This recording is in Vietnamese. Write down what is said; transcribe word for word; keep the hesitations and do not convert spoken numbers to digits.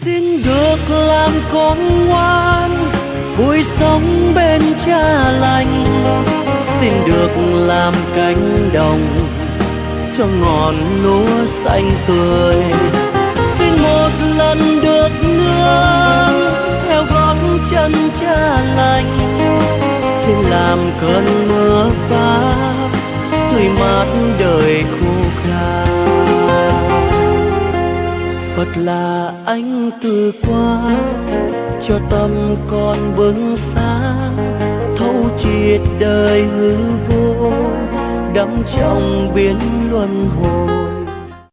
Xin được làm con ngoan, vui sống bên cha lành. Xin được làm cánh đồng cho ngọn lúa xanh tươi. Xin một lần được nương theo gót chân cha lành. Xin làm cơn mưa phá tươi mát đời khô khan. Phật là ánh từ qua cho tâm con bừng sáng, thấu triệt đời hư vô đắm trong biển luân hồi.